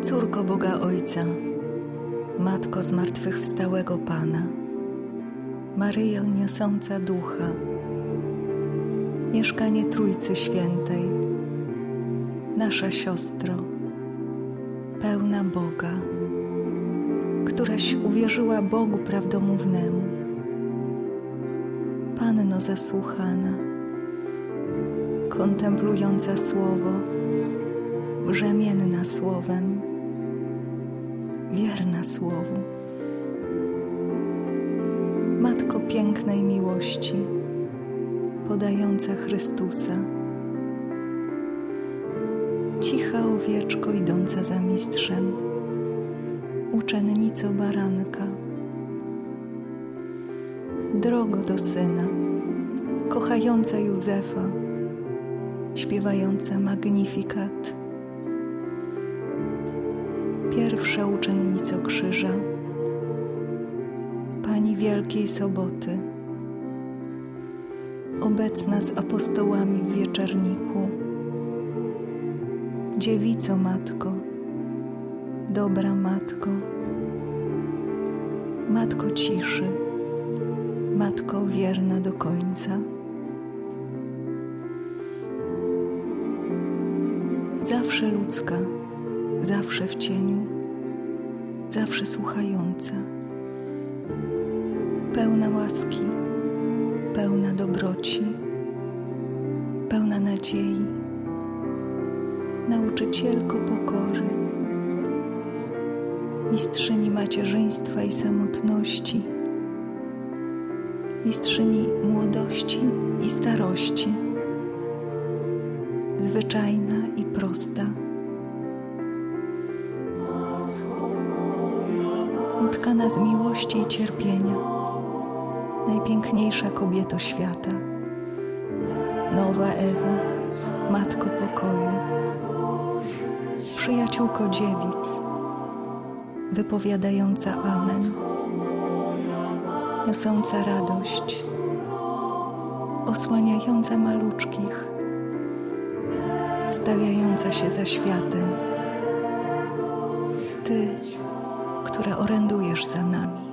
Córko Boga Ojca, Matko zmartwychwstałego Pana, Maryjo niosąca Ducha, mieszkanie Trójcy Świętej, nasza siostro, pełna Boga, któraś uwierzyła Bogu prawdomównemu, Panno zasłuchana, kontemplująca Słowo, brzemienna Słowem, wierna Słowu, Matko pięknej miłości, podająca Chrystusa, cicha owieczko idąca za mistrzem, uczennico baranka, drogo do Syna, kochająca Józefa, śpiewająca Magnificat, pierwsza uczennico krzyża, Pani Wielkiej Soboty, obecna z apostołami w wieczerniku, dziewico Matko, dobra Matko, Matko ciszy, Matko wierna do końca, zawsze ludzka, zawsze w cieniu, zawsze słuchająca, pełna łaski, pełna dobroci, pełna nadziei, nauczycielko pokory, mistrzyni macierzyństwa i samotności, mistrzyni młodości i starości, zwyczajna i prosta, utkana z miłości i cierpienia, najpiękniejsza kobieto świata, nowa Ewo, Matko pokoju, przyjaciółko dziewic, wypowiadająca Amen, niosąca radość, osłaniająca maluczkich, wstawiająca się za światem, Ty, która orędujesz za nami.